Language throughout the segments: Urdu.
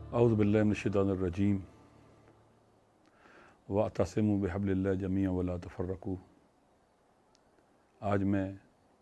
اعوذ باللہ من الشیطان الرجیم واعتصموا بحبل اللہ جمیعا ولا تفرقوا۔ آج میں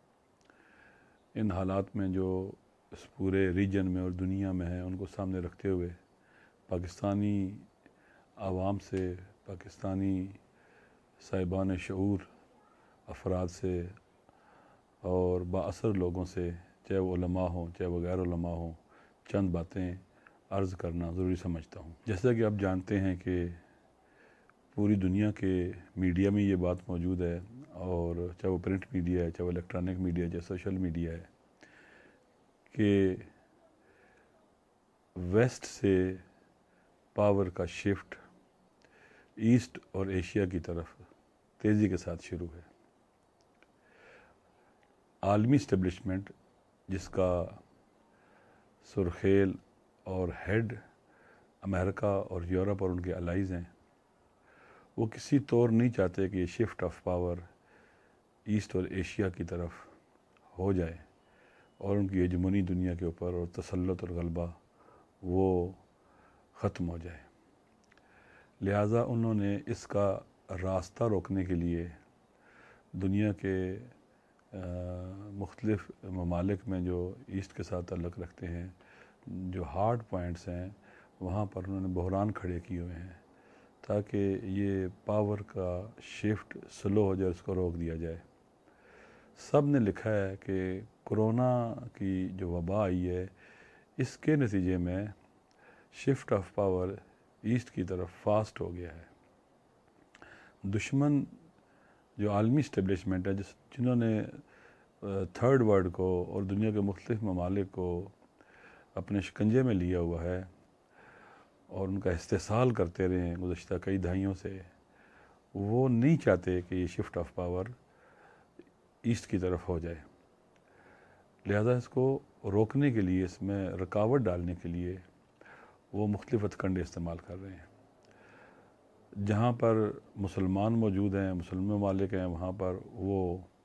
ان حالات میں جو اس پورے ریجن میں اور دنیا میں ہیں ان کو سامنے رکھتے ہوئے پاکستانی عوام سے، پاکستانی صاحبان شعور افراد سے اور بااثر لوگوں سے، چاہے وہ علماء ہوں چاہے وہ غیر علماء ہوں، چند باتیں عرض کرنا ضروری سمجھتا ہوں۔ جیسا کہ آپ جانتے ہیں کہ پوری دنیا کے میڈیا میں یہ بات موجود ہے، اور چاہے وہ پرنٹ میڈیا ہے، چاہے وہ الیکٹرانک میڈیا ہے، چاہے سوشل میڈیا ہے، کہ ویسٹ سے پاور کا شفٹ ایسٹ اور ایشیا کی طرف تیزی کے ساتھ شروع ہے۔ عالمی اسٹیبلشمنٹ جس کا سرخیل اور ہیڈ امریکہ اور یورپ اور ان کے الائز ہیں، وہ کسی طور نہیں چاہتے کہ یہ شفٹ آف پاور ایسٹ اور ایشیا کی طرف ہو جائے اور ان کی ہیجمونی دنیا کے اوپر اور تسلط اور غلبہ وہ ختم ہو جائے۔ لہٰذا انہوں نے اس کا راستہ روکنے کے لیے دنیا کے مختلف ممالک میں جو ایسٹ کے ساتھ تعلق رکھتے ہیں، جو ہارڈ پوائنٹس ہیں، وہاں پر انہوں نے بحران کھڑے کیے ہوئے ہیں تاکہ یہ پاور کا شفٹ سلو ہو جائے، اس کو روک دیا جائے۔ سب نے لکھا ہے کہ کرونا کی جو وبا آئی ہے، اس کے نتیجے میں شفٹ آف پاور ایسٹ کی طرف فاسٹ ہو گیا ہے۔ دشمن جو عالمی اسٹیبلشمنٹ ہے، جنہوں نے تھرڈ ورلڈ کو اور دنیا کے مختلف ممالک کو اپنے شکنجے میں لیا ہوا ہے اور ان کا استحصال کرتے رہے ہیں گزشتہ کئی دہائیوں سے، وہ نہیں چاہتے کہ یہ شفٹ آف پاور ایسٹ کی طرف ہو جائے۔ لہذا اس کو روکنے کے لیے، اس میں رکاوٹ ڈالنے کے لیے وہ مختلف ہتھ کنڈے استعمال کر رہے ہیں۔ جہاں پر مسلمان موجود ہیں، مسلم ممالک ہیں، وہاں پر وہ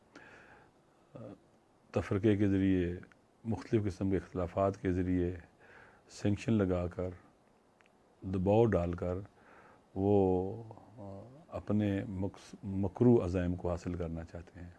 تفرقے کے ذریعے، مختلف قسم کے اختلافات کے ذریعے سینکشن لگا کر، دباؤ ڈال کر وہ اپنے مکروہ عزائم کو حاصل کرنا چاہتے ہیں۔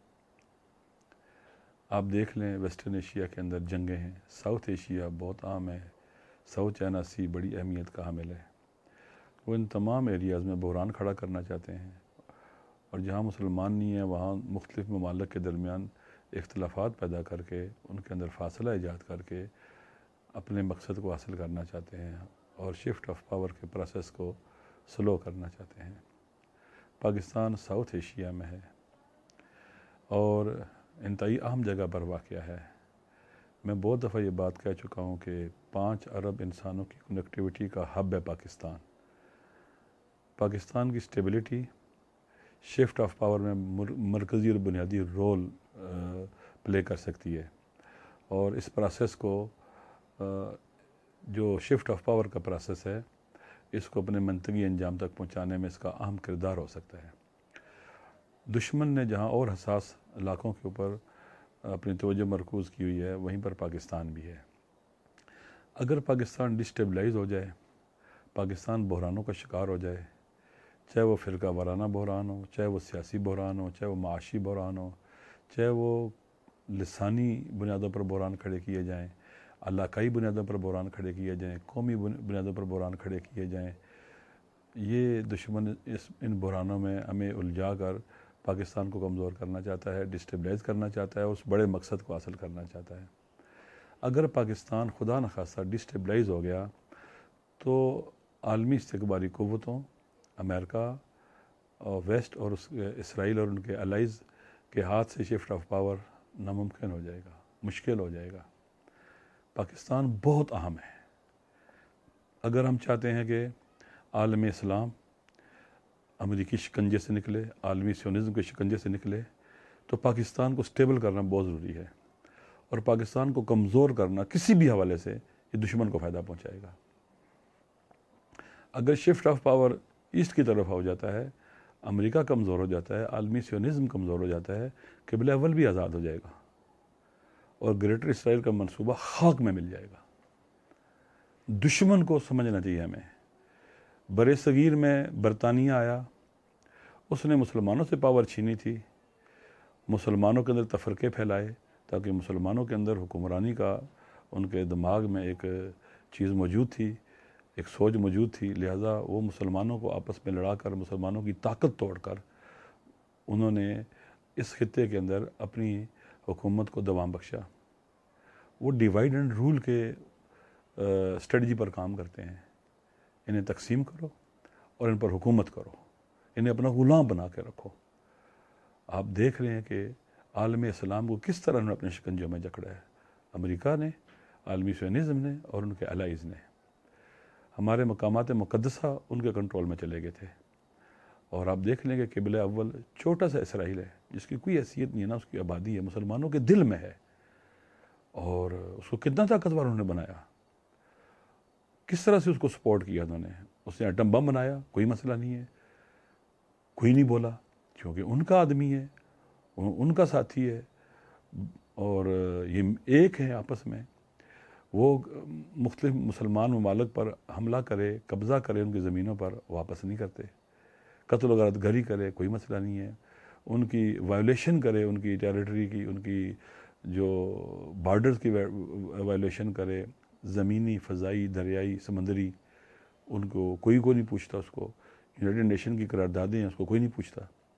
آپ دیکھ لیں ویسٹرن ایشیا کے اندر جنگیں ہیں، ساؤتھ ایشیا بہت عام ہے، ساؤتھ چائنا سی بڑی اہمیت کا حامل ہے۔ وہ ان تمام ایریاز میں بحران کھڑا کرنا چاہتے ہیں، اور جہاں مسلمان نہیں ہیں وہاں مختلف ممالک کے درمیان اختلافات پیدا کر کے، ان کے اندر فاصلہ ایجاد کر کے اپنے مقصد کو حاصل کرنا چاہتے ہیں اور شفٹ آف پاور کے پروسیس کو سلو کرنا چاہتے ہیں۔ پاکستان ساؤتھ ایشیا میں ہے اور انتہائی اہم جگہ پر واقع ہے۔ میں بہت دفعہ یہ بات کہہ چکا ہوں کہ 5 ارب انسانوں کی کنیکٹیوٹی کا ہب ہے پاکستان۔ پاکستان کی اسٹیبلٹی شفٹ آف پاور میں مرکزی اور بنیادی رول پلے کر سکتی ہے، اور اس پروسیس کو، جو شفٹ آف پاور کا پروسیس ہے، اس کو اپنے منطقی انجام تک پہنچانے میں اس کا اہم کردار ہو سکتا ہے۔ دشمن نے جہاں اور حساس علاقوں کے اوپر اپنی توجہ مرکوز کی ہوئی ہے، وہیں پر پاکستان بھی ہے۔ اگر پاکستان ڈسٹیبلائز ہو جائے، پاکستان بحرانوں کا شکار ہو جائے، چاہے وہ فرقہ وارانہ بحران ہو، چاہے وہ سیاسی بحران ہو، چاہے وہ معاشی بحران ہو، چاہے وہ لسانی بنیادوں پر بحران کھڑے کیے جائیں، علاقائی بنیادوں پر بحران کھڑے کیے جائیں، قومی بنیادوں پر بحران کھڑے کیے جائیں، یہ دشمن ان بحرانوں میں ہمیں الجھا کر پاکستان کو کمزور کرنا چاہتا ہے، ڈسٹیبلائز کرنا چاہتا ہے، اس بڑے مقصد کو حاصل کرنا چاہتا ہے۔ اگر پاکستان خدا نخواستہ ڈسٹیبلائز ہو گیا تو عالمی استقبالی قوتوں، امریکہ اور ویسٹ اور اسرائیل اور ان کے الائز کے ہاتھ سے شفٹ آف پاور ناممکن ہو جائے گا، مشکل ہو جائے گا۔ پاکستان بہت اہم ہے۔ اگر ہم چاہتے ہیں کہ عالم اسلام امریکی شکنجے سے نکلے، عالمی سیونزم کے شکنجے سے نکلے، تو پاکستان کو سٹیبل کرنا بہت ضروری ہے، اور پاکستان کو کمزور کرنا کسی بھی حوالے سے یہ دشمن کو فائدہ پہنچائے گا۔ اگر شفٹ آف پاور ایسٹ کی طرف ہو جاتا ہے، امریکہ کمزور ہو جاتا ہے، عالمی سیونزم کمزور ہو جاتا ہے، قبلہ اول بھی آزاد ہو جائے گا اور گریٹر اسرائیل کا منصوبہ خاک میں مل جائے گا۔ دشمن کو سمجھنا چاہیے ہمیں. بر صغیر میں برطانیہ آیا, اس نے مسلمانوں سے پاور چھینی تھی, مسلمانوں کے اندر تفرقے پھیلائے تاکہ مسلمانوں کے اندر حکمرانی کا ان کے دماغ میں ایک چیز موجود تھی, ایک سوچ موجود تھی, لہٰذا وہ مسلمانوں کو آپس میں لڑا کر, مسلمانوں کی طاقت توڑ کر انہوں نے اس خطے کے اندر اپنی حکومت کو دوام بخشا. وہ ڈیوائڈ اینڈ رول کے اسٹریٹجی پر کام کرتے ہیں. انہیں تقسیم کرو اور ان پر حکومت کرو, انہیں اپنا غلام بنا کے رکھو. آپ دیکھ رہے ہیں کہ عالم اسلام کو کس طرح انہوں نے اپنے شکنجوں میں جکڑا ہے. امریکہ نے, عالمی سیونزم نے اور ان کے الائز نے. ہمارے مقامات مقدسہ ان کے کنٹرول میں چلے گئے تھے. اور آپ دیکھ لیں کہ قبلہ اول چھوٹا سا اسرائیل ہے جس کی کوئی حیثیت نہیں ہے نا, اس کی آبادی ہے, مسلمانوں کے دل میں ہے, اور اس کو کتنا طاقتور انہوں نے بنایا, کس طرح سے اس کو سپورٹ کیا انہوں نے. اس نے ایٹم بم بنایا, کوئی مسئلہ نہیں ہے, کوئی نہیں بولا, کیونکہ ان کا آدمی ہے, ان کا ساتھی ہے, اور یہ ایک ہے آپس میں. وہ مختلف مسلمان ممالک پر حملہ کرے, قبضہ کرے ان کی زمینوں پر, واپس نہیں کرتے. قتل و غارت گری کرے, کوئی مسئلہ نہیں ہے. ان کی وائلیشن کرے, ان کی ٹیریٹری کی, ان کی جو بارڈرز کی وائلیشن کرے, زمینی, فضائی, دریائی, سمندری, ان کو کوئی نہیں پوچھتا. اس کو یونائٹڈ نیشن کی قراردادیں ہیں, اس کو کوئی نہیں پوچھتا.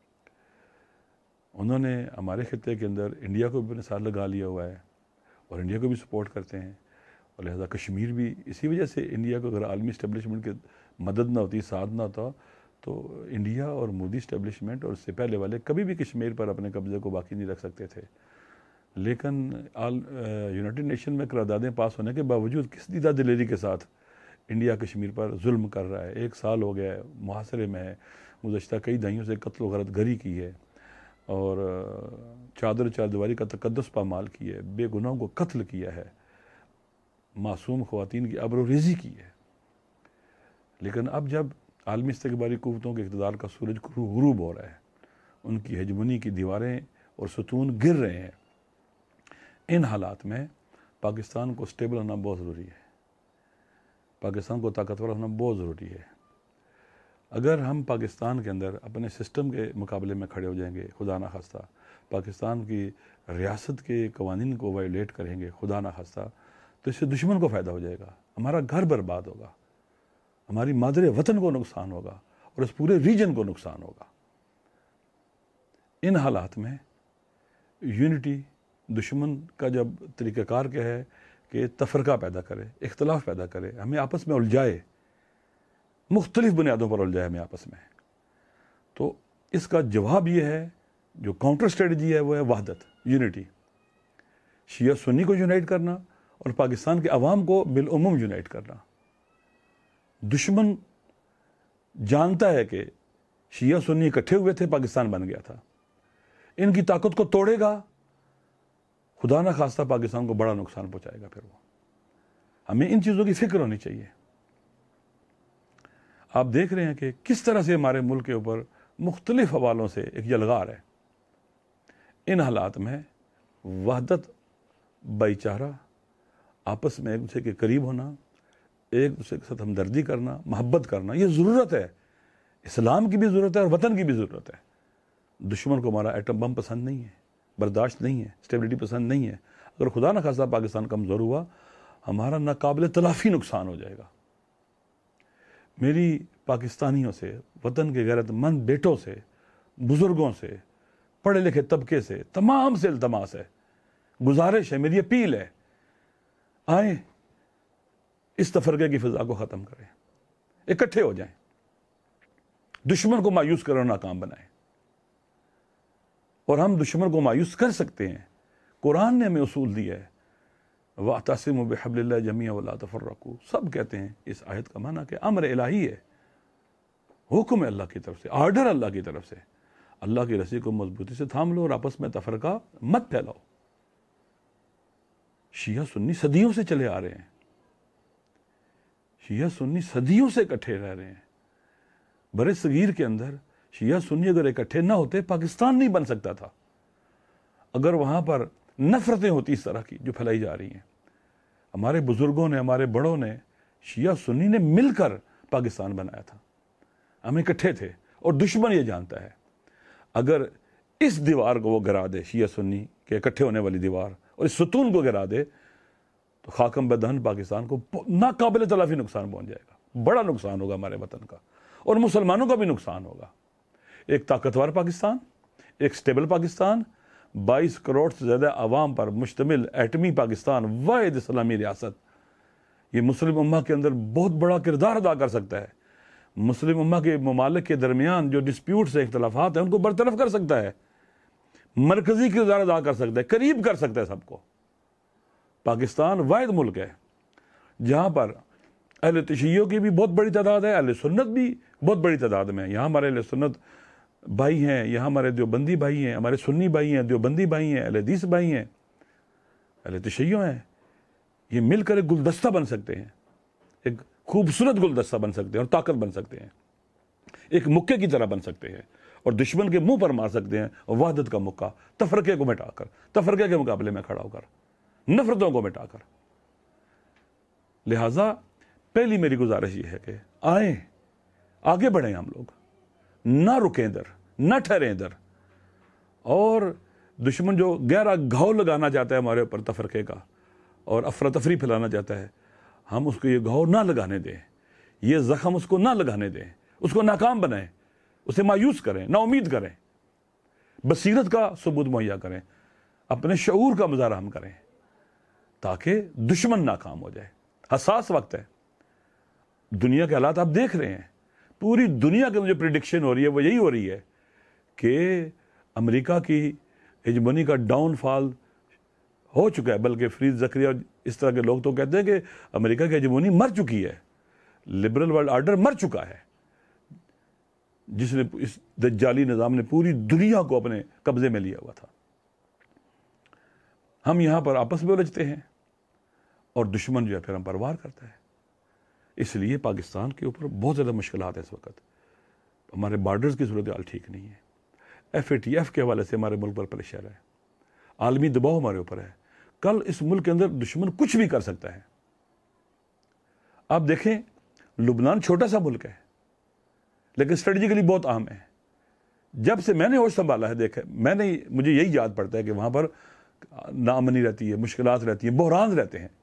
انہوں نے ہمارے خطے کے اندر انڈیا کو بھی اپنے ساتھ لگا لیا ہوا ہے, اور انڈیا کو بھی سپورٹ کرتے ہیں. اور لہذا کشمیر بھی اسی وجہ سے انڈیا کو اگر عالمی اسٹیبلشمنٹ کی مدد نہ ہوتی, ساتھ نہ ہوتا, تو انڈیا اور مودی اسٹیبلشمنٹ اور اس سے پہلے والے کبھی بھی کشمیر پر اپنے قبضے کو باقی نہیں رکھ سکتے تھے. لیکن یونائٹڈ نیشن میں قراردادیں پاس ہونے کے باوجود کس دیدہ دلیری کے ساتھ انڈیا کشمیر پر ظلم کر رہا ہے. 1 سال ہو گیا ہے, محاصرے میں ہے, گزشتہ کئی دہائیوں سے قتل و غارت گری کی ہے, اور چار دیواری کا تقدس پامال کی ہے, بے گناہوں کو قتل کیا ہے, معصوم خواتین کی ابروریزی کی ہے. لیکن اب جب عالمی استکباری قوتوں کے اقتدار کا سورج غروب ہو رہا ہے, ان کی ہیجمونی کی دیواریں اور ستون گر رہے ہیں, ان حالات میں پاکستان کو سٹیبل ہونا بہت ضروری ہے, پاکستان کو طاقتور ہونا بہت ضروری ہے. اگر ہم پاکستان کے اندر اپنے سسٹم کے مقابلے میں کھڑے ہو جائیں گے, خدا نہ خواستہ پاکستان کی ریاست کے قوانین کو وائلیٹ کریں گے, خدا نہ خواستہ, تو اس سے دشمن کو فائدہ ہو جائے گا, ہمارا گھر برباد ہوگا, ہماری مادر وطن کو نقصان ہوگا, اور اس پورے ریجن کو نقصان ہوگا. ان حالات میں یونٹی, دشمن کا جب طریقہ کار کیا ہے کہ تفرقہ پیدا کرے, اختلاف پیدا کرے, ہمیں آپس میں الجھائے, مختلف بنیادوں پر الجھائے ہمیں آپس میں, تو اس کا جواب یہ ہے, جو کاؤنٹر اسٹریٹجی ہے وہ ہے وحدت, یونٹی. شیعہ سنی کو یونائٹ کرنا اور پاکستان کے عوام کو بالعموم یونائٹ کرنا. دشمن جانتا ہے کہ شیعہ سنی اکٹھے ہوئے تھے, پاکستان بن گیا تھا, ان کی طاقت کو توڑے گا, خدا نہ خواستہ پاکستان کو بڑا نقصان پہنچائے گا. پھر وہ, ہمیں ان چیزوں کی فکر ہونی چاہیے. آپ دیکھ رہے ہیں کہ کس طرح سے ہمارے ملک کے اوپر مختلف حوالوں سے ایک یلغار ہے. ان حالات میں وحدت, بھائی چارہ, آپس میں ایک دوسرے کے قریب ہونا, ایک دوسرے کے ساتھ ہمدردی کرنا, محبت کرنا, یہ ضرورت ہے. اسلام کی بھی ضرورت ہے اور وطن کی بھی ضرورت ہے. دشمن کو ہمارا ایٹم بم پسند نہیں ہے, برداشت نہیں ہے, اسٹیبلٹی پسند نہیں ہے. اگر خدا نہ خواستہ پاکستان کمزور ہوا, ہمارا ناقابل تلافی نقصان ہو جائے گا. میری پاکستانیوں سے, وطن کے غیرت مند بیٹوں سے, بزرگوں سے, پڑھے لکھے طبقے سے, تمام سے التماس ہے, گزارش ہے, میری اپیل ہے, آئیں اس تفرقے کی فضا کو ختم کریں, اکٹھے ہو جائیں, دشمن کو مایوس کرنا ناکام بنائیں. اور ہم دشمن کو مایوس کر سکتے ہیں. قرآن نے ہمیں اصول دیا ہے, وَاعْتَصِمُوا بِحَبْلِ اللَّهِ جَمِيعًا وَلَا تَفَرَّقُوا. سب کہتے ہیں اس آیت کا معنی کہ امر الہی ہے, حکم ہے اللہ کی طرف سے, آرڈر اللہ کی طرف سے. اللہ کی رسی کو مضبوطی سے تھام لو اور آپس میں تفرقہ مت پھیلاؤ. شیعہ سنی صدیوں سے چلے آ رہے ہیں, شیعہ سنی صدیوں سے اکٹھے رہ رہے ہیں. بر صغیر کے اندر شیعہ سنی اگر اکٹھے نہ ہوتے, پاکستان نہیں بن سکتا تھا. اگر وہاں پر نفرتیں ہوتی اس طرح کی جو پھیلائی جا رہی ہیں, ہمارے بزرگوں نے, ہمارے بڑوں نے شیعہ سنی نے مل کر پاکستان بنایا تھا، ہم اکٹھے تھے، اور دشمن یہ جانتا ہے اگر اس دیوار کو وہ گرا دے، شیعہ سنی کے اکٹھے ہونے والی دیوار، اور اس ستون کو گرا دے، تو خاکم بدہن پاکستان کو ناقابل تلافی نقصان پہنچ جائے گا، بڑا نقصان ہوگا ہمارے وطن کا، اور مسلمانوں کا بھی نقصان ہوگا۔ ایک طاقتور پاکستان، ایک سٹیبل پاکستان، 22 کروڑ سے زیادہ عوام پر مشتمل ایٹمی پاکستان، واحد اسلامی ریاست، یہ مسلم امہ کے اندر بہت بڑا کردار ادا کر سکتا ہے۔ مسلم امہ کے ممالک کے درمیان جو ڈسپیوٹس ہیں، اختلافات ہیں، ان کو برطرف کر سکتا ہے، مرکزی کردار ادا کر سکتا ہے، قریب کر سکتا ہے سب کو۔ پاکستان واحد ملک ہے جہاں پر اہل تشیع کی بھی بہت بڑی تعداد ہے، اہل سنت بھی بہت بڑی تعداد میں ہے۔ یہاں ہمارے اہل سنت بھائی ہیں، یہاں ہمارے دیوبندی بھائی ہیں، ہمارے سنی بھائی ہیں، دیوبندی بھائی ہیں، اہل حدیث بھائی ہیں، اہل تشیع ہیں۔ یہ مل کر ایک گلدستہ بن سکتے ہیں، ایک خوبصورت گلدستہ بن سکتے ہیں، اور طاقت بن سکتے ہیں، ایک مکے کی طرح بن سکتے ہیں، اور دشمن کے منہ پر مار سکتے ہیں وحدت کا مکہ، تفرقے کو مٹا کر، تفرقے کے مقابلے میں کھڑا ہو کر، نفرتوں کو مٹا کر۔ لہٰذا پہلی میری گزارش یہ ہے کہ آئیں، آگے بڑھیں، ہم لوگ نہ رکیں ادھر، نہ ٹھہریں ادھر، اور دشمن جو گہرا گھاؤ لگانا چاہتا ہے ہمارے اوپر تفرقے کا اور افراتفری پھیلانا چاہتا ہے، ہم اس کو یہ گھاؤ نہ لگانے دیں، یہ زخم اس کو نہ لگانے دیں، اس کو ناکام بنائیں، اسے مایوس کریں، نا امید کریں، بصیرت کا ثبوت مہیا کریں، اپنے شعور کا مظاہرہ ہم کریں، تاکہ دشمن ناکام ہو جائے۔ حساس وقت ہے، دنیا کے حالات آپ دیکھ رہے ہیں، پوری دنیا کے اندر جو پریڈکشن ہو رہی ہے وہ یہی ہو رہی ہے کہ امریکہ کی ہیجمونی کا ڈاؤن فال ہو چکا ہے، بلکہ فریز زکریا اور اس طرح کے لوگ تو کہتے ہیں کہ امریکہ کی ہیجمونی مر چکی ہے، لبرل ورلڈ آرڈر مر چکا ہے، جس نے اس دجالی نظام نے پوری دنیا کو اپنے قبضے میں لیا ہوا تھا۔ ہم یہاں پر آپس میں الجھتے ہیں، اور دشمن جو ہے پھر ہم پر وار کرتا ہے۔ اس لیے پاکستان کے اوپر بہت زیادہ مشکلات ہیں اس وقت، ہمارے بارڈرز کی صورتحال ٹھیک نہیں ہے، FATF کے حوالے سے ہمارے ملک پر پریشر ہے، عالمی دباؤ ہمارے اوپر ہے۔ کل اس ملک کے اندر دشمن کچھ بھی کر سکتا ہے۔ آپ دیکھیں، لبنان چھوٹا سا ملک ہے لیکن اسٹریٹجیکلی بہت اہم ہے۔ جب سے میں نے ہوش سنبھالا ہے، دیکھا مجھے یہی یاد پڑتا ہے کہ وہاں پر ناامنی رہتی ہے، مشکلات رہتی ہیں، بحران رہتے ہیں،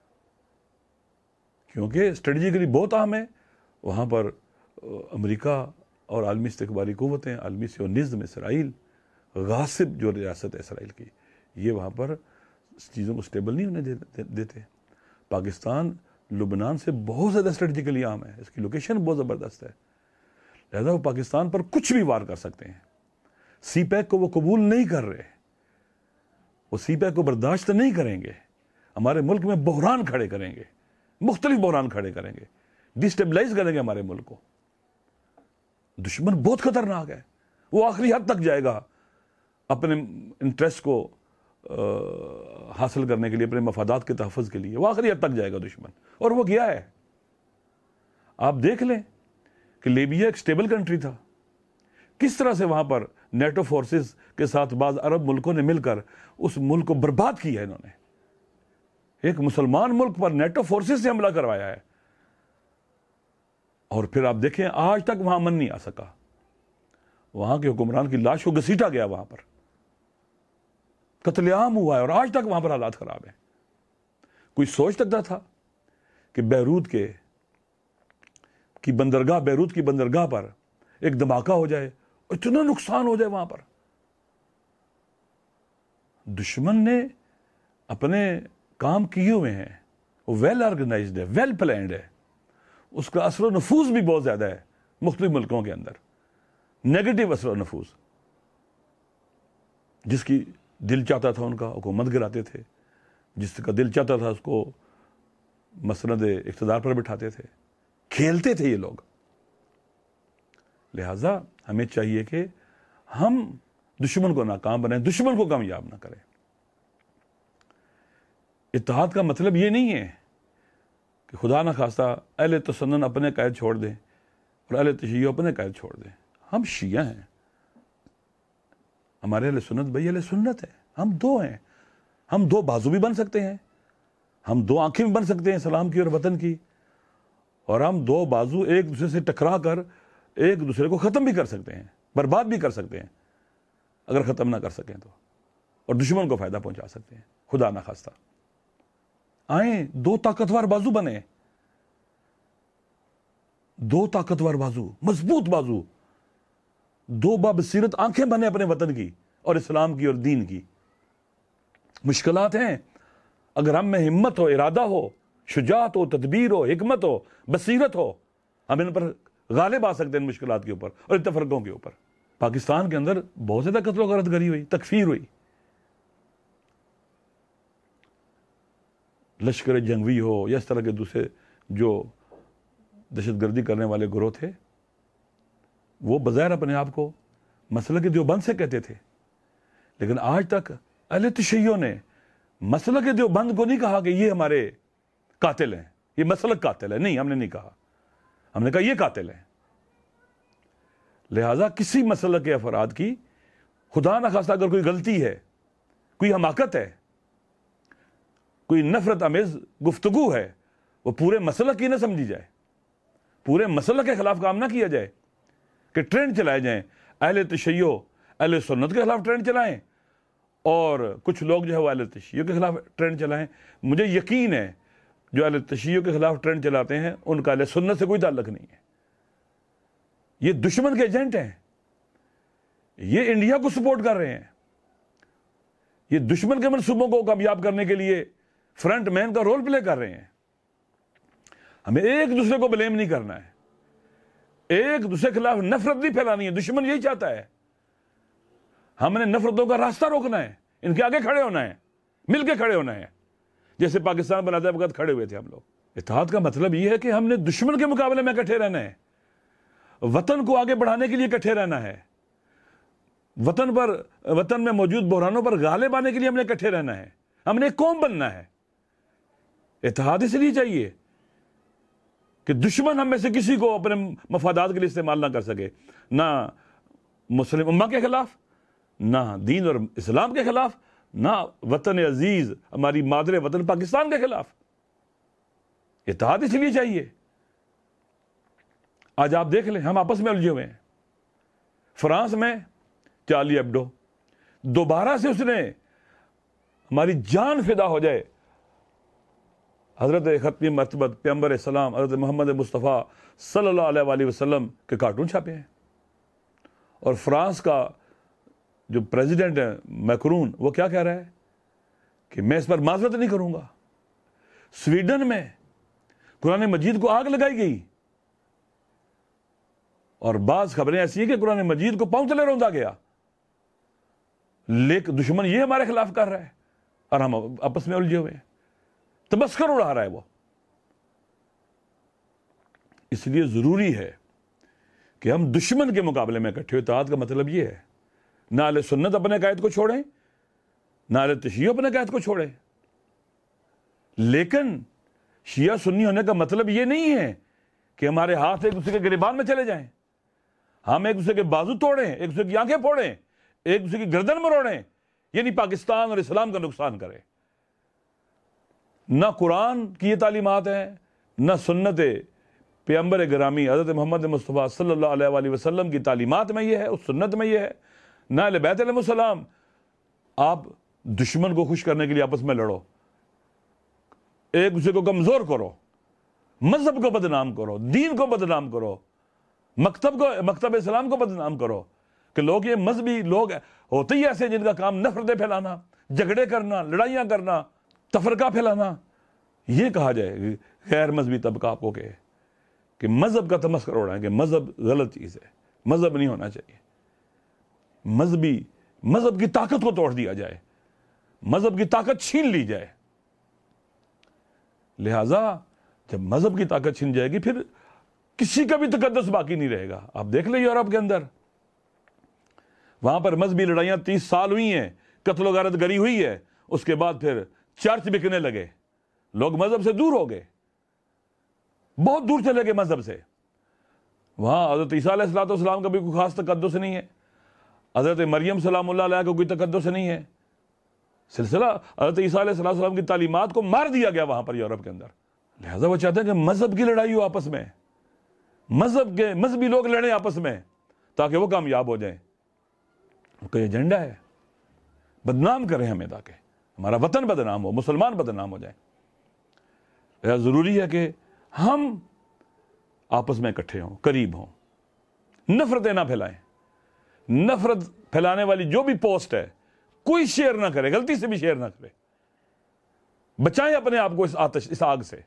کیونکہ اسٹریٹجیکلی بہت اہم ہے۔ وہاں پر امریکہ اور عالمی استخباری قوتیں، عالمی سیونزم، اسرائیل، غاصب جو ریاست ہے اسرائیل کی، یہ وہاں پر چیزوں کو سٹیبل نہیں ہونے دیتے۔ پاکستان لبنان سے بہت زیادہ اسٹریٹجیکلی اہم ہے، اس کی لوکیشن بہت زبردست ہے، لہذا وہ پاکستان پر کچھ بھی وار کر سکتے ہیں۔ سی پیک کو وہ قبول نہیں کر رہے، وہ سی پیک کو برداشت نہیں کریں گے، ہمارے ملک میں بحران کھڑے کریں گے، مختلف بحران کھڑے کریں گے، ڈسٹیبلائز کریں گے ہمارے ملک کو۔ دشمن بہت خطرناک ہے، وہ آخری حد تک جائے گا اپنے انٹرسٹ کو حاصل کرنے کے لیے، اپنے مفادات کے تحفظ کے لیے، وہ آخری حد تک جائے گا دشمن، اور وہ گیا ہے۔ آپ دیکھ لیں کہ لیبیا ایک سٹیبل کنٹری تھا، کس طرح سے وہاں پر نیٹو فورسز کے ساتھ بعض عرب ملکوں نے مل کر اس ملک کو برباد کیا ہے۔ انہوں نے ایک مسلمان ملک پر نیٹو فورسز سے حملہ کروایا ہے، اور پھر آپ دیکھیں آج تک وہاں امن نہیں آ سکا، وہاں کے حکمران کی لاش کو گھسیٹا گیا، وہاں پر قتل عام ہوا ہے، اور آج تک وہاں پر حالات خراب ہیں۔ کوئی سوچ سکتا تھا کہ بیروت کی بندرگاہ پر ایک دھماکہ ہو جائے، اتنا نقصان ہو جائے وہاں پر؟ دشمن نے اپنے کام کیے ہوئے ہیں، وہ ویل آرگنائزڈ ہے، ویل پلانڈ ہے، اس کا اثر و نفوذ بھی بہت زیادہ ہے مختلف ملکوں کے اندر، نیگیٹو اثر و نفوذ۔ جس کی دل چاہتا تھا ان کا حکومت گراتے تھے، جس کا دل چاہتا تھا اس کو مسند اقتدار پر بٹھاتے تھے، کھیلتے تھے یہ لوگ۔ لہٰذا ہمیں چاہیے کہ ہم دشمن کو ناکام بنائیں، دشمن کو کامیاب نہ کریں۔ اتحاد کا مطلب یہ نہیں ہے کہ خدا نہ خواستہ اہل تسنن اپنے قید چھوڑ دیں اور اہل تشیع اپنے قید چھوڑ دیں۔ ہم شیعہ ہیں، ہمارے اہل سنت بھائی اہل سنت ہے، ہم دو ہیں، ہم دو بازو بھی بن سکتے ہیں، ہم دو آنکھیں بھی بن سکتے ہیں اسلام کی اور وطن کی، اور ہم دو بازو ایک دوسرے سے ٹکرا کر ایک دوسرے کو ختم بھی کر سکتے ہیں، برباد بھی کر سکتے ہیں اگر ختم نہ کر سکیں تو، اور دشمن کو فائدہ پہنچا سکتے ہیں، خدا نہ خواستہ۔ آئیں دو طاقتور بازو بنے، دو طاقتور بازو، مضبوط بازو، دو بابصیرت آنکھیں بنے اپنے وطن کی اور اسلام کی اور دین کی۔ مشکلات ہیں، اگر ہم میں ہمت ہو، ارادہ ہو، شجاعت ہو، تدبیر ہو، حکمت ہو، بصیرت ہو، ہم ان پر غالب آ سکتے ہیں، ان مشکلات کے اوپر اور ان تفرقوں کے اوپر۔ پاکستان کے اندر بہت زیادہ قتل و غارت گری ہوئی، تکفیر ہوئی، لشکر جنگوی ہو یا اس طرح کے دوسرے جو دہشت گردی کرنے والے گروہ تھے، وہ بظاہر اپنے آپ کو مسلک دیوبند سے کہتے تھے، لیکن آج تک اہل تشیع نے مسلک دیوبند کو نہیں کہا کہ یہ ہمارے قاتل ہیں، یہ مسلک قاتل ہے، نہیں، ہم نے نہیں کہا، ہم نے کہا یہ قاتل ہیں۔ لہٰذا کسی مسلک کے افراد کی خدا نہ خواستہ اگر کوئی غلطی ہے، کوئی حماقت ہے، کوئی نفرت آمیز گفتگو ہے، وہ پورے مسلک کی نہ سمجھی جائے، پورے مسلک کے خلاف کام نہ کیا جائے کہ ٹرینڈ چلائے جائیں، اہل تشیع اہل سنت کے خلاف ٹرینڈ چلائیں اور کچھ لوگ جو ہے وہ اہل تشیع کے خلاف ٹرینڈ چلائیں۔ مجھے یقین ہے جو اہل تشیع کے خلاف ٹرینڈ چلاتے ہیں ان کا اہل سنت سے کوئی تعلق نہیں ہے، یہ دشمن کے ایجنٹ ہیں، یہ انڈیا کو سپورٹ کر رہے ہیں، یہ دشمن کے منصوبوں کو کامیاب کرنے کے لیے فرنٹ مین کا رول پلے کر رہے ہیں۔ ہمیں ایک دوسرے کو بلیم نہیں کرنا ہے، ایک دوسرے کے خلاف نفرت نہیں پھیلانی ہے، دشمن یہی چاہتا ہے۔ ہم نے نفرتوں کا راستہ روکنا ہے، ان کے آگے کھڑے ہونا ہے، مل کے کھڑے ہونا ہے، جیسے پاکستان بناتے وقت کھڑے ہوئے تھے ہم لوگ۔ اتحاد کا مطلب یہ ہے کہ ہم نے دشمن کے مقابلے میں اکٹھے رہنا ہے، وطن کو آگے بڑھانے کے لیے اکٹھے رہنا ہے، وطن میں موجود بحرانوں پر غالب آنے کے لیے ہم نے اکٹھے رہنا ہے، ہم نے ایک قوم بننا ہے۔ اتحاد اس لیے چاہیے کہ دشمن ہم میں سے کسی کو اپنے مفادات کے لیے استعمال نہ کر سکے، نہ مسلم امہ کے خلاف، نہ دین اور اسلام کے خلاف، نہ وطن عزیز ہماری مادر وطن پاکستان کے خلاف۔ اتحاد اس لیے چاہیے۔ آج آپ دیکھ لیں ہم آپس میں الجھے ہوئے ہیں۔ فرانس میں چارلی ایبڈو، دوبارہ سے اس نے ہماری جان فدا ہو جائے، حضرت ختمی مرتبہ پیغمبر اسلام حضرت محمد مصطفیٰ صلی اللہ علیہ وآلہ وسلم کے کارٹون چھاپے ہیں، اور فرانس کا جو پریزیڈنٹ ہے میکرون، وہ کیا کہہ رہا ہے کہ میں اس پر معذرت نہیں کروں گا۔ سویڈن میں قرآن مجید کو آگ لگائی گئی، اور بعض خبریں ایسی ہیں کہ قرآن مجید کو پاؤں تلے روندا گیا، لیکن دشمن یہ ہمارے خلاف کر رہا ہے اور ہم آپس میں الجھے ہوئے ہیں، تمسخر اڑا رہا ہے وہ۔ اس لیے ضروری ہے کہ ہم دشمن کے مقابلے میں اکٹھے۔ اتحاد کا مطلب یہ ہے، نہ اہل سنت اپنے قائد کو چھوڑیں، نہ اہل تشیع اپنے قائد کو چھوڑیں، لیکن شیعہ سنی ہونے کا مطلب یہ نہیں ہے کہ ہمارے ہاتھ ایک دوسرے کے گریبان میں چلے جائیں، ہم ایک دوسرے کے بازو توڑیں، ایک دوسرے کی آنکھیں پھوڑیں، ایک دوسرے کی گردن مروڑیں، یعنی پاکستان اور اسلام کا نقصان کریں۔ نہ قرآن کی یہ تعلیمات ہیں، نہ سنت پیغمبر گرامی حضرت محمد مصطفیٰ صلی اللہ علیہ وآلہ وسلم کی تعلیمات میں یہ ہے، اس سنت میں یہ ہے، نہ اہل بیت علیہ السلام۔ آپ دشمن کو خوش کرنے کے لیے آپس میں لڑو، ایک دوسرے کو کمزور کرو، مذہب کو بدنام کرو، دین کو بدنام کرو، مکتب اسلام کو بدنام کرو، کہ لوگ یہ مذہبی لوگ ہوتے ہی ایسے جن کا کام نفرتیں پھیلانا، جھگڑے کرنا، لڑائیاں کرنا، تفرقہ پھیلانا۔ یہ کہا جائے غیر مذہبی طبقہ آپ کو کہے کہ مذہب کا تمسخر اڑائیں کہ مذہب غلط چیز ہے، مذہب نہیں ہونا چاہیے، مذہب کی طاقت کو توڑ دیا جائے، مذہب کی طاقت چھین لی جائے۔ لہٰذا جب مذہب کی طاقت چھین جائے گی پھر کسی کا بھی تقدس باقی نہیں رہے گا۔ آپ دیکھ لیں یورپ کے اندر، وہاں پر مذہبی لڑائیاں 30 سال ہوئی ہیں، قتل و غارت گری ہوئی ہے، اس کے بعد پھر چرچ بکنے لگے، لوگ مذہب سے دور ہو گئے، بہت دور چلے گئے مذہب سے۔ وہاں حضرت عیسیٰ علیہ السلام کا بھی کوئی خاص تقدس نہیں ہے، حضرت مریم سلام اللہ علیہ کا کوئی تقدس نہیں ہے، سلسلہ حضرت عیسیٰ علیہ السلام کی تعلیمات کو مار دیا گیا وہاں پر یورپ کے اندر۔ لہذا وہ چاہتے ہیں کہ مذہب کی لڑائی ہو آپس میں، مذہبی لوگ لڑیں آپس میں تاکہ وہ کامیاب ہو جائیں. ان کا یہ ایجنڈا ہے، بدنام کریں ہمیں تاکہ ہمارا وطن بدنام ہو، مسلمان بدنام ہو جائیں. لہذا ضروری ہے کہ ہم آپس میں اکٹھے ہوں، قریب ہوں، نفرتیں نہ پھیلائیں. نفرت پھیلانے والی جو بھی پوسٹ ہے کوئی شیئر نہ کرے، غلطی سے بھی شیئر نہ کرے. بچائیں اپنے آپ کو اس آگ سے.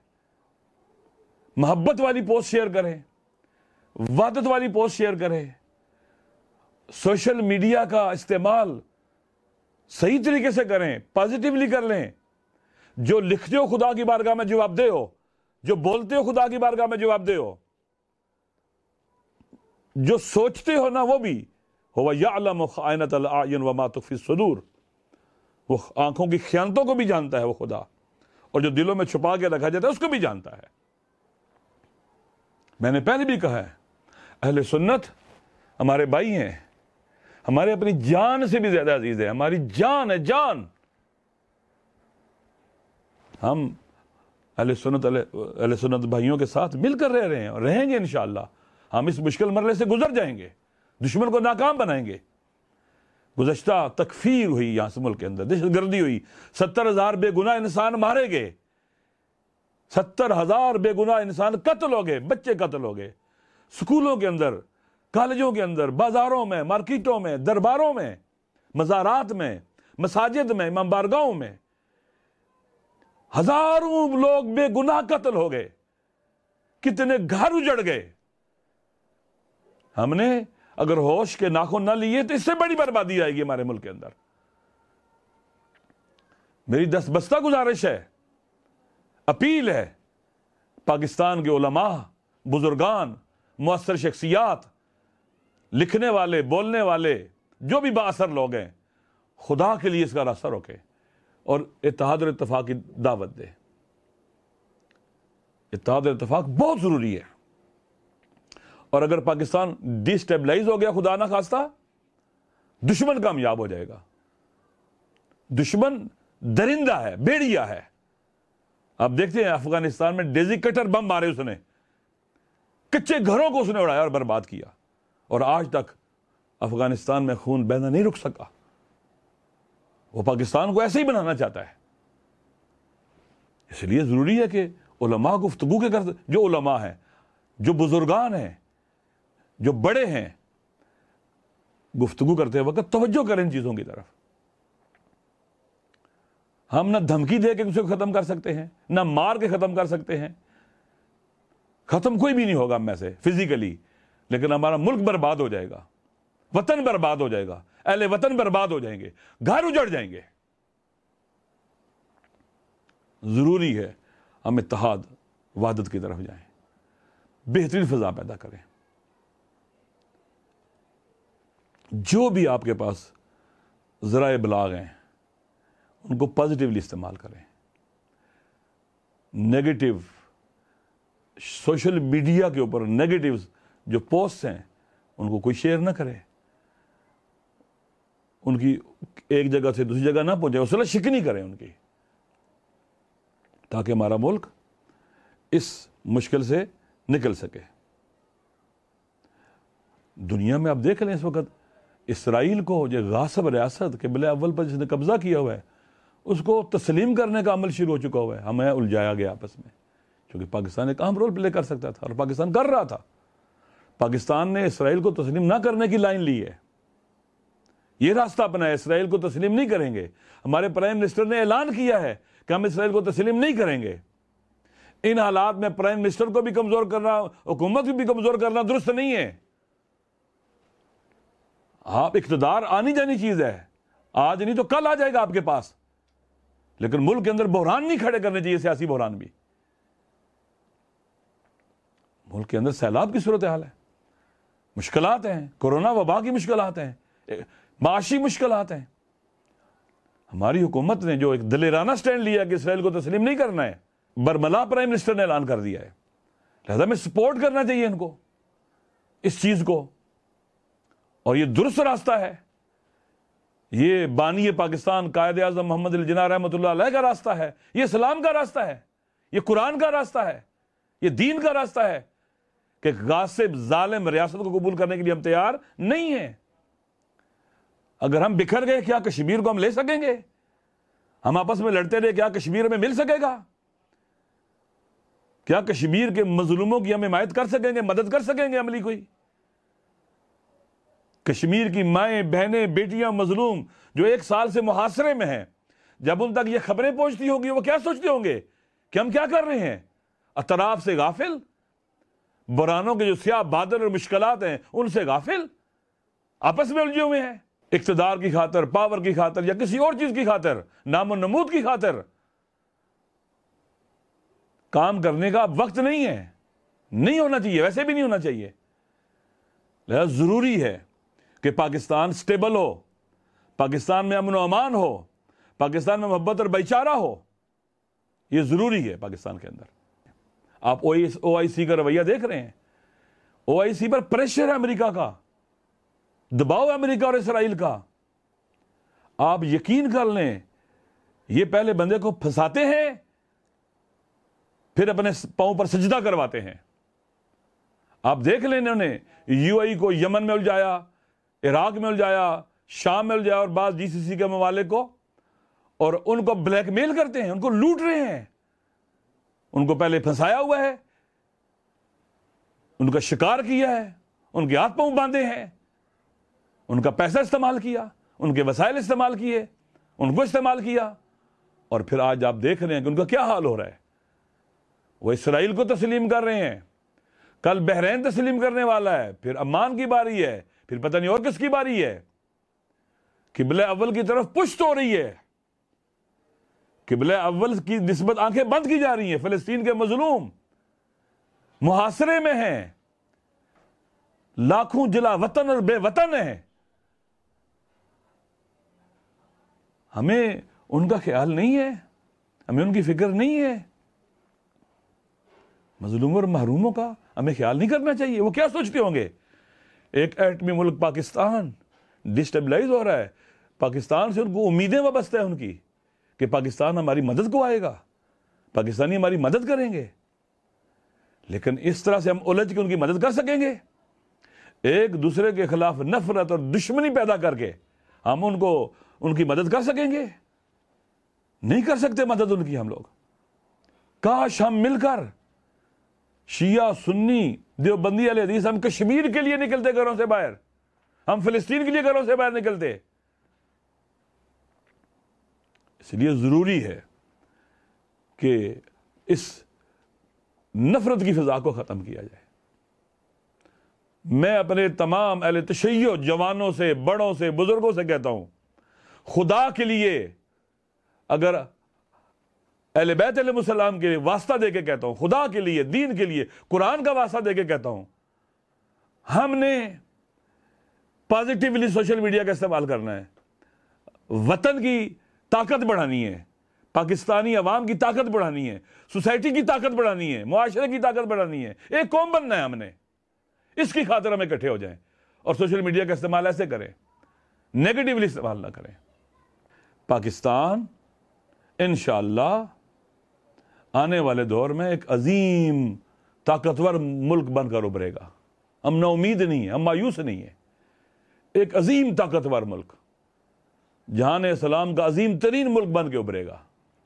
محبت والی پوسٹ شیئر کریں، وحدت والی پوسٹ شیئر کریں. سوشل میڈیا کا استعمال صحیح طریقے سے کریں، پازیٹیولی کر لیں. جو لکھتے ہو خدا کی بارگاہ میں جواب دہ ہو، جو بولتے ہو خدا کی بارگاہ میں جواب دہ ہو، جو سوچتے ہو نا وہ بھی. هو يعلم خائنۃ الاعین وما تخفی الصدور، وہ آنکھوں کی خیانتوں کو بھی جانتا ہے وہ خدا، اور جو دلوں میں چھپا کے رکھا جاتا ہے اس کو بھی جانتا ہے. میں نے پہلے بھی کہا ہے، اہل سنت ہمارے بھائی ہیں، ہمارے اپنی جان سے بھی زیادہ عزیز ہے، ہماری جان ہے، جان. ہم اہل سنت بھائیوں کے ساتھ مل کر رہ رہے ہیں اور رہیں گے انشاءاللہ. ہم اس مشکل مرحلے سے گزر جائیں گے، دشمن کو ناکام بنائیں گے. گزشتہ تکفیر ہوئی یہاں سے ملک کے اندر، دہشت گردی ہوئی، 70,000 بے گناہ انسان مارے گئے، 70,000 بے گناہ انسان قتل ہو گئے، بچے قتل ہو گئے، سکولوں کے اندر، کالجوں کے اندر، بازاروں میں، مارکیٹوں میں، درباروں میں، مزارات میں، مساجد میں، امام بارگاہوں میں ہزاروں لوگ بے گناہ قتل ہو گئے، کتنے گھر اجڑ گئے. ہم نے اگر ہوش کے ناخن نہ لیے تو اس سے بڑی بربادی آئے گی ہمارے ملک کے اندر. میری دستبستہ گزارش ہے، اپیل ہے، پاکستان کے علماء، بزرگان، مؤثر شخصیات، لکھنے والے، بولنے والے، جو بھی بااثر لوگ ہیں، خدا کے لیے اس کا راستہ روکے اور اتحاد اور اتفاق کی دعوت دے. اتحاد اور اتفاق بہت ضروری ہے. اور اگر پاکستان ڈی سٹیبلائز ہو گیا خدا نہ خواستہ، دشمن کامیاب ہو جائے گا. دشمن درندہ ہے، بھیڑیا ہے. آپ دیکھتے ہیں افغانستان میں ڈیزی کٹر بم مارے اس نے، کچے گھروں کو اس نے اڑایا اور برباد کیا، اور آج تک افغانستان میں خون بہنا نہیں رک سکا. وہ پاکستان کو ایسے ہی بنانا چاہتا ہے. اس لیے ضروری ہے کہ علماء گفتگو کے کرتے، جو علماء ہیں، جو بزرگان ہیں، جو بڑے ہیں، گفتگو کرتے وقت توجہ کریں ان چیزوں کی طرف. ہم نہ دھمکی دے کے اسے ختم کر سکتے ہیں، نہ مار کے ختم کر سکتے ہیں. ختم کوئی بھی نہیں ہوگا ہم میں سے فزیکلی، لیکن ہمارا ملک برباد ہو جائے گا، وطن برباد ہو جائے گا، اہل وطن برباد ہو جائیں گے، گھر اجڑ جائیں گے. ضروری ہے ہم اتحاد، وحدت کی طرف جائیں، بہترین فضا پیدا کریں. جو بھی آپ کے پاس ذرائع ابلاغ ہیں ان کو پازیٹیولی استعمال کریں. نیگیٹو سوشل میڈیا کے اوپر نیگیٹو جو پوسٹ ہیں ان کو کوئی شیئر نہ کرے، ان کی ایک جگہ سے دوسری جگہ نہ پہنچے، اصل شکنی کریں ان کی، تاکہ ہمارا ملک اس مشکل سے نکل سکے. دنیا میں آپ دیکھ لیں اس وقت اسرائیل کو جو غاصب ریاست قبلہ اول پر جس نے قبضہ کیا ہوا ہے اس کو تسلیم کرنے کا عمل شروع ہو چکا ہوا ہے. ہمیں الجھایا گیا آپس میں، کیونکہ پاکستان ایک اہم رول پلے کر سکتا تھا اور پاکستان کر رہا تھا. پاکستان نے اسرائیل کو تسلیم نہ کرنے کی لائن لی ہے، یہ راستہ اپنایا، اسرائیل کو تسلیم نہیں کریں گے. ہمارے پرائم منسٹر نے اعلان کیا ہے کہ ہم اسرائیل کو تسلیم نہیں کریں گے. ان حالات میں پرائم منسٹر کو بھی کمزور کرنا، حکومت کو بھی کمزور کرنا درست نہیں ہے. آپ اقتدار آنی جانی چیز ہے، آج نہیں تو کل آ جائے گا آپ کے پاس، لیکن ملک کے اندر بحران نہیں کھڑے کرنے چاہیے، سیاسی بحران بھی. ملک کے اندر سیلاب کی صورتحال ہے، مشکلات ہیں، کورونا وبا کی مشکلات ہیں، معاشی مشکلات ہیں. ہماری حکومت نے جو ایک دلیرانہ سٹینڈ لیا کہ اسرائیل کو تسلیم نہیں کرنا ہے، برملا پرائم منسٹر نے اعلان کر دیا ہے. لہذا ہمیں سپورٹ کرنا چاہیے ان کو، اس چیز کو، اور یہ درست راستہ ہے. یہ بانی پاکستان قائد اعظم محمد علی جناح رحمۃ اللہ علیہ کا راستہ ہے، یہ اسلام کا راستہ ہے. یہ قرآن کا راستہ ہے، یہ دین کا راستہ ہے کہ غاصب ظالم ریاست کو قبول کرنے کے لیے ہم تیار نہیں ہیں۔ اگر ہم بکھر گئے کیا کشمیر کو ہم لے سکیں گے؟ ہم آپس میں لڑتے رہے کیا کشمیر میں مل سکے گا؟ کیا کشمیر کے مظلوموں کی ہم حمایت کر سکیں گے، مدد کر سکیں گے عملی کوئی؟ کشمیر کی مائیں بہنیں بیٹیاں مظلوم جو 1 سال سے محاصرے میں ہیں، جب ان تک یہ خبریں پہنچتی ہوگی وہ کیا سوچتے ہوں گے کہ ہم کیا کر رہے ہیں؟ اطراف سے غافل، برانوں کے جو سیاہ بادل اور مشکلات ہیں ان سے غافل، آپس میں الجھے ہوئے ہیں، اقتدار کی خاطر، پاور کی خاطر یا کسی اور چیز کی خاطر، نام و نمود کی خاطر۔ کام کرنے کا اب وقت نہیں ہے، نہیں ہونا چاہیے، ویسے بھی نہیں ہونا چاہیے۔ لہذا ضروری ہے کہ پاکستان سٹیبل ہو، پاکستان میں امن و امان ہو، پاکستان میں محبت اور بھائی چارہ ہو، یہ ضروری ہے پاکستان کے اندر۔ آپ او آئی سی کا رویہ دیکھ رہے ہیں، او آئی سی پر پریشر ہے امریکہ کا، دباؤ ہے امریکہ اور اسرائیل کا۔ آپ یقین کر لیں یہ پہلے بندے کو پھنساتے ہیں پھر اپنے پاؤں پر سجدہ کرواتے ہیں۔ آپ دیکھ لیں انہوں نے یو اے ای کو یمن میں الجھایا، عراق میں الجھایا، شام میں الجھایا اور بعض جی سی سی کے ممالک کو، اور ان کو بلیک میل کرتے ہیں، ان کو لوٹ رہے ہیں، ان کو پہلے پھنسایا ہوا ہے، ان کا شکار کیا ہے، ان کے ہاتھ پاؤں باندھے ہیں، ان کا پیسہ استعمال کیا، ان کے وسائل استعمال کیے، ان کو استعمال کیا، اور پھر آج آپ دیکھ رہے ہیں کہ ان کا کیا حال ہو رہا ہے۔ وہ اسرائیل کو تسلیم کر رہے ہیں، کل بحرین تسلیم کرنے والا ہے، پھر عمان کی باری ہے، پھر پتہ نہیں اور کس کی باری ہے۔ قبلہ اول کی طرف پشت ہو رہی ہے، قبلہ اول کی نسبت آنکھیں بند کی جا رہی ہیں۔ فلسطین کے مظلوم محاصرے میں ہیں، لاکھوں جلا وطن اور بے وطن ہیں۔ ہمیں ان کا خیال نہیں ہے، ہمیں ان کی فکر نہیں ہے، مظلوموں اور محروموں کا ہمیں خیال نہیں کرنا چاہیے۔ وہ کیا سوچتے ہوں گے؟ ایک ایٹمی ملک پاکستان ڈسٹیبلائز ہو رہا ہے، پاکستان سے ان کو امیدیں وابستہ ہیں ان کی کہ پاکستان ہماری مدد کو آئے گا، پاکستانی ہماری مدد کریں گے، لیکن اس طرح سے ہم الجھ کے ان کی مدد کر سکیں گے؟ ایک دوسرے کے خلاف نفرت اور دشمنی پیدا کر کے ہم ان کی مدد کر سکیں گے؟ نہیں کر سکتے مدد ان کی ہم لوگ۔ کاش ہم مل کر شیعہ سنی دیوبندی اہل حدیث ہم کشمیر کے لیے نکلتے گھروں سے باہر، ہم فلسطین کے لیے گھروں سے باہر نکلتے۔ اس لیے ضروری ہے کہ اس نفرت کی فضا کو ختم کیا جائے۔ میں اپنے تمام اہل تشیع جوانوں سے، بڑوں سے، بزرگوں سے کہتا ہوں، خدا کے لیے، اگر اہل بیت علیہ السلام کے واسطہ دے کے کہتا ہوں، خدا کے لیے، دین کے لیے، قرآن کا واسطہ دے کے کہتا ہوں، ہم نے پازیٹیولی سوشل میڈیا کا استعمال کرنا ہے، وطن کی طاقت بڑھانی ہے، پاکستانی عوام کی طاقت بڑھانی ہے، سوسائٹی کی طاقت بڑھانی ہے، معاشرے کی طاقت بڑھانی ہے، ایک قوم بننا ہے ہم نے۔ اس کی خاطر ہم اکٹھے ہو جائیں اور سوشل میڈیا کا استعمال ایسے کریں، نیگیٹیولی استعمال نہ کریں۔ پاکستان انشاءاللہ آنے والے دور میں ایک عظیم طاقتور ملک بن کر ابھرے گا۔ ہم نا امید نہیں ہیں، ہم مایوس نہیں ہیں۔ ایک عظیم طاقتور ملک، جہان اسلام کا عظیم ترین ملک بن کے ابھرے گا،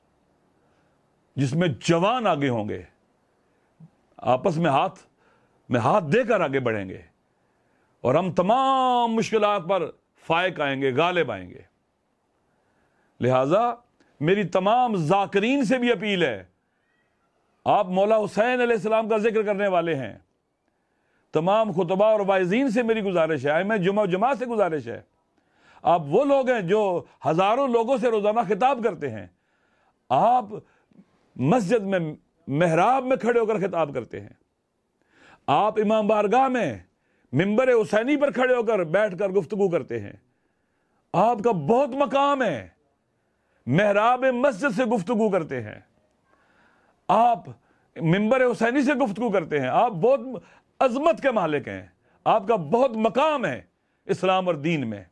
جس میں جوان آگے ہوں گے، آپس میں ہاتھ دے کر آگے بڑھیں گے، اور ہم تمام مشکلات پر فائق آئیں گے، غالب آئیں گے۔ لہذا میری تمام ذاکرین سے بھی اپیل ہے، آپ مولا حسین علیہ السلام کا ذکر کرنے والے ہیں، تمام خطباء اور واعظین سے میری گزارش ہے، ائمہ جمعہ سے گزارش ہے، آپ وہ لوگ ہیں جو ہزاروں لوگوں سے روزانہ خطاب کرتے ہیں، آپ مسجد میں محراب میں کھڑے ہو کر خطاب کرتے ہیں، آپ امام بارگاہ میں منبر حسینی پر کھڑے ہو کر بیٹھ کر گفتگو کرتے ہیں، آپ کا بہت مقام ہے، محراب مسجد سے گفتگو کرتے ہیں، آپ منبر حسینی سے گفتگو کرتے ہیں، آپ بہت عظمت کے مالک ہیں، آپ کا بہت مقام ہے اسلام اور دین میں۔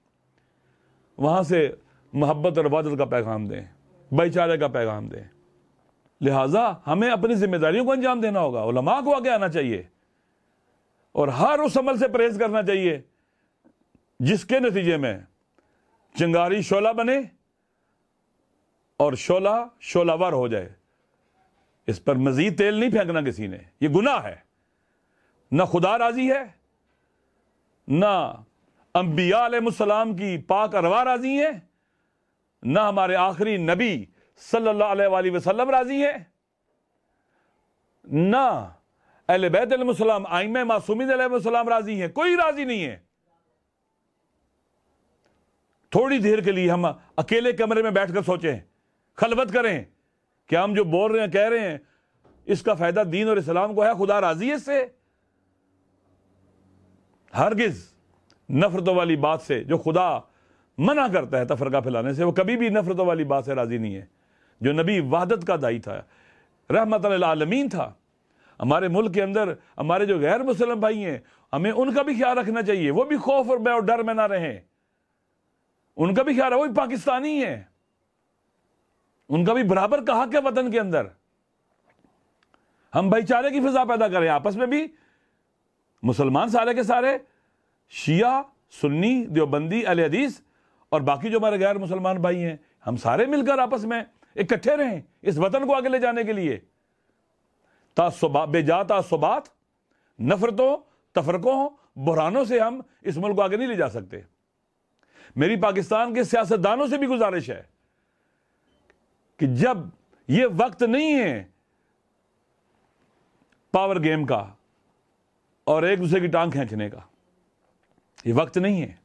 وہاں سے محبت اور وحدت کا پیغام دیں، بھائی چارے کا پیغام دیں۔ لہٰذا ہمیں اپنی ذمہ داریوں کو انجام دینا ہوگا، علماء کو آگے آنا چاہیے اور ہر اس عمل سے پرہیز کرنا چاہیے جس کے نتیجے میں چنگاری شعلہ بنے اور شعلہ شعلہ ور ہو جائے۔ اس پر مزید تیل نہیں پھینکنا کسی نے، یہ گناہ ہے، نہ خدا راضی ہے، نہ انبیاء علیہ السلام کی پاک ارواح راضی ہیں، نہ ہمارے آخری نبی صلی اللہ علیہ وآلہ وسلم راضی ہیں، نہ اہل بیت علیہ السلام ائمہ معصومین علیہ السلام راضی ہیں، کوئی راضی نہیں ہے۔ تھوڑی دیر کے لیے ہم اکیلے کمرے میں بیٹھ کر سوچیں، خلوت کریں کہ ہم جو بول رہے ہیں کہہ رہے ہیں اس کا فائدہ دین اور اسلام کو ہے، خدا راضی ہے اس سے؟ ہرگز نفرتوں والی بات سے جو خدا منع کرتا ہے تفرقہ پھیلانے سے، وہ کبھی بھی نفرتوں والی بات سے راضی نہیں ہے۔ جو نبی وحدت کا داعی تھا، رحمت للعالمین تھا، ہمارے ملک کے اندر ہمارے جو غیر مسلم بھائی ہیں، ہمیں ان کا بھی خیال رکھنا چاہیے، وہ بھی خوف اور ڈر میں نہ رہیں، ان کا بھی خیال ہے، وہ بھی پاکستانی ہیں، ان کا بھی برابر کا حق ہے وطن کے اندر۔ ہم بھائی چارے کی فضا پیدا کریں آپس میں بھی، مسلمان سارے کے سارے، شیعہ، سنی، دیوبندی، اہل حدیث اور باقی جو ہمارے غیر مسلمان بھائی ہیں، ہم سارے مل کر آپس میں اکٹھے رہیں اس وطن کو آگے لے جانے کے لیے۔ بے جا تعصبات، نفرتوں، تفرقوں، بحرانوں سے ہم اس ملک کو آگے نہیں لے جا سکتے۔ میری پاکستان کے سیاستدانوں سے بھی گزارش ہے کہ جب یہ وقت نہیں ہے پاور گیم کا اور ایک دوسرے کی ٹانگ کھینچنے کا، یہ وقت نہیں ہے۔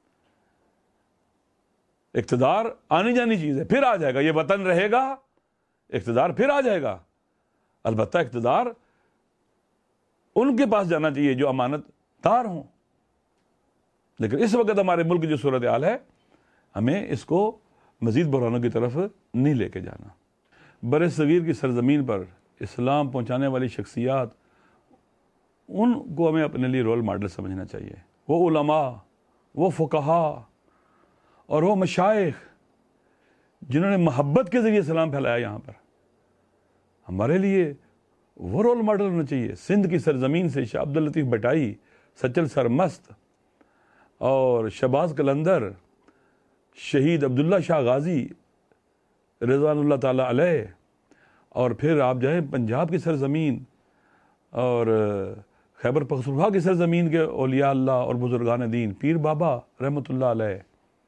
اقتدار آنی جانی چیز ہے، پھر آ جائے گا، یہ وطن رہے گا، اقتدار پھر آ جائے گا۔ البتہ اقتدار ان کے پاس جانا چاہیے جو امانت دار ہوں۔ لیکن اس وقت ہمارے ملک کی جو صورتحال ہے، ہمیں اس کو مزید بحرانوں کی طرف نہیں لے کے جانا۔ بر صغیر کی سرزمین پر اسلام پہنچانے والی شخصیات، ان کو ہمیں اپنے لیے رول ماڈل سمجھنا چاہیے۔ وہ علماء، وہ فقہا اور وہ مشائخ جنہوں نے محبت کے ذریعے اسلام پھیلایا یہاں پر، ہمارے لیے وہ رول ماڈل ہونا چاہیے۔ سندھ کی سرزمین سے شاہ عبداللطیف بٹائی، سچل سرمست اور شہباز قلندر، شہید عبداللہ شاہ غازی رضوان اللہ تعالیٰ علیہ، اور پھر آپ جائیں پنجاب کی سرزمین اور خیبر پختونخوا کی سرزمین کے اولیاء اللہ اور بزرگان دین، پیر بابا رحمۃ اللہ علیہ،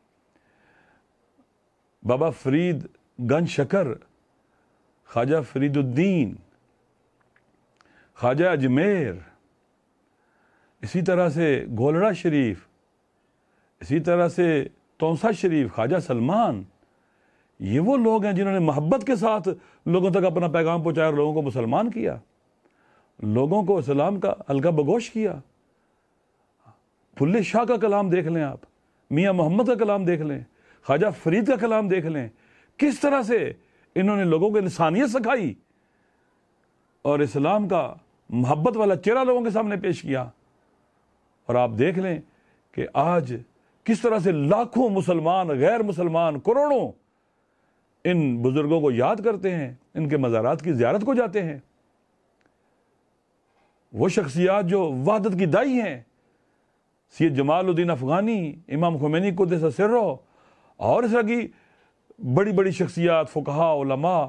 بابا فرید گنج شکر، خواجہ فرید الدین، خواجہ اجمیر، اسی طرح سے گولڑا شریف، اسی طرح سے تونسا شریف، خواجہ سلمان، یہ وہ لوگ ہیں جنہوں نے محبت کے ساتھ لوگوں تک اپنا پیغام پہنچایا اور لوگوں کو مسلمان کیا، لوگوں کو اسلام کا حلقہ بگوش کیا۔ بھلے شاہ کا کلام دیکھ لیں، آپ میاں محمد کا کلام دیکھ لیں، خواجہ فرید کا کلام دیکھ لیں، کس طرح سے انہوں نے لوگوں کو انسانیت سکھائی اور اسلام کا محبت والا چہرہ لوگوں کے سامنے پیش کیا۔ اور آپ دیکھ لیں کہ آج کس طرح سے لاکھوں مسلمان، غیر مسلمان، کروڑوں ان بزرگوں کو یاد کرتے ہیں، ان کے مزارات کی زیارت کو جاتے ہیں۔ وہ شخصیات جو وحدت کی داعی ہیں، سید جمال الدین افغانی، امام خمینی قدس سرہ اور اس طرح کی بڑی بڑی شخصیات، فقہا، علماء،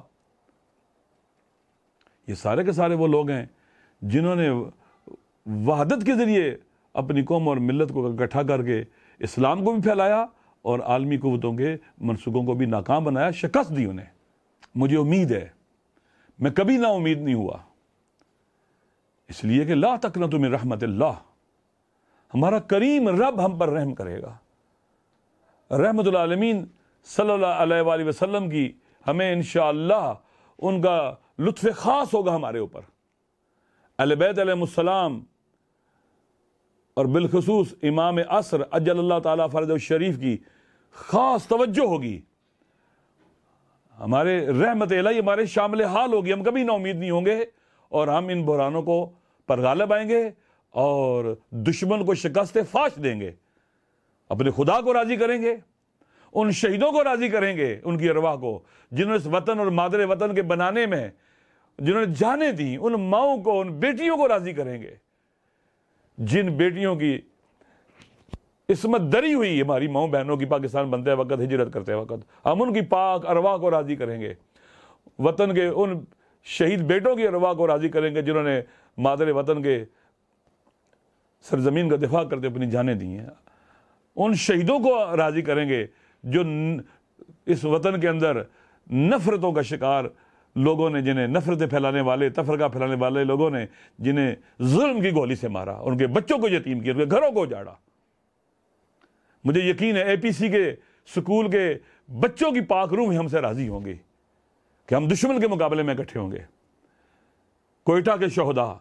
یہ سارے کے سارے وہ لوگ ہیں جنہوں نے وحدت کے ذریعے اپنی قوم اور ملت کو اکٹھا کر کے اسلام کو بھی پھیلایا اور عالمی قوتوں کے منصوبوں کو بھی ناکام بنایا، شکست دی انہیں۔ مجھے امید ہے، میں کبھی نا امید نہیں ہوا، اس لیے کہ لا تقنطوا من رحمت اللہ، ہمارا کریم رب ہم پر رحم کرے گا۔ رحمت العالمین صلی اللہ علیہ وآلہ وسلم کی ہمیں انشاءاللہ ان کا لطف خاص ہوگا ہمارے اوپر۔ اہل بیت علیہ السلام اور بالخصوص امام عصر اجل اللہ تعالیٰ فرجہ الشریف کی خاص توجہ ہوگی، ہمارے رحمت الہی ہمارے شامل حال ہوگی، ہم کبھی نا امید نہیں ہوں گے اور ہم ان بحرانوں کو پر غالب آئیں گے اور دشمن کو شکست فاش دیں گے، اپنے خدا کو راضی کریں گے، ان شہیدوں کو راضی کریں گے، ان کی ارواح کو جنہوں نے اس وطن اور مادر وطن کے بنانے میں جنہوں نے جانیں دیں، ان ماؤں کو، ان بیٹیوں کو راضی کریں گے جن بیٹیوں کی عصمت دری ہوئی ہماری ماؤں بہنوں کی پاکستان بنتے وقت، ہجرت کرتے وقت، ہم ان کی پاک ارواح کو راضی کریں گے، وطن کے ان شہید بیٹوں کی ارواح کو راضی کریں گے جنہوں نے مادر وطن کے سرزمین کا دفاع کرتے اپنی جانیں دی ہیں، ان شہیدوں کو راضی کریں گے جو اس وطن کے اندر نفرتوں کا شکار لوگوں نے، جنہیں نفرتیں پھیلانے والے، تفرقہ پھیلانے والے لوگوں نے جنہیں ظلم کی گولی سے مارا، ان کے بچوں کو یتیم کیا، ان کے گھروں کو اجاڑا۔ مجھے یقین ہے اے پی سی کے سکول کے بچوں کی پاک روح ہم سے راضی ہوں گے کہ ہم دشمن کے مقابلے میں اکٹھے ہوں گے۔ کوئٹہ کے شہداء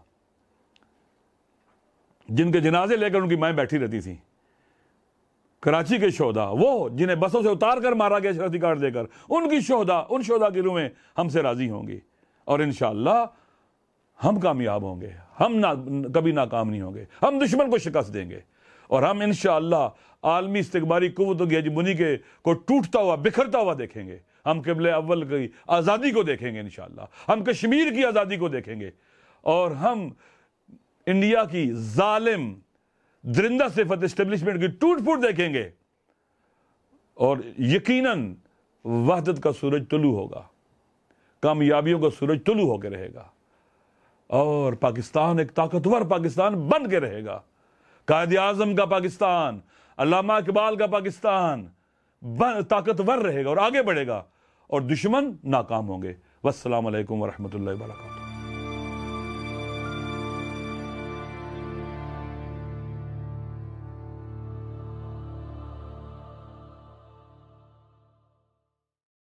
جن کے جنازے لے کر ان کی مائیں بیٹھی رہتی تھیں، کراچی کے شہداء وہ جنہیں بسوں سے اتار کر مارا گیا شناختی کارڈ دے کر، ان شہداء کی روحیں ہم سے راضی ہوں گی، اور انشاءاللہ ہم کامیاب ہوں گے، ہم کبھی ناکام نہیں ہوں گے، ہم دشمن کو شکست دیں گے، اور ہم انشاءاللہ عالمی استکباری قوتوں کی ہیجمونی کو ٹوٹتا ہوا، بکھرتا ہوا دیکھیں گے، ہم قبل اول کی آزادی کو دیکھیں گے انشاءاللہ، ہم کشمیر کی آزادی کو دیکھیں گے، اور ہم انڈیا کی ظالم درندہ صفت اسٹیبلشمنٹ کی ٹوٹ پھوٹ دیکھیں گے، اور یقیناً وحدت کا سورج طلوع ہوگا، کامیابیوں کا سورج طلوع ہو کے رہے گا، اور پاکستان ایک طاقتور پاکستان بن کے رہے گا، قائد اعظم کا پاکستان، علامہ اقبال کا پاکستان طاقتور رہے گا اور آگے بڑھے گا، اور دشمن ناکام ہوں گے۔ والسلام علیکم ورحمۃ اللہ وبرکاتہ۔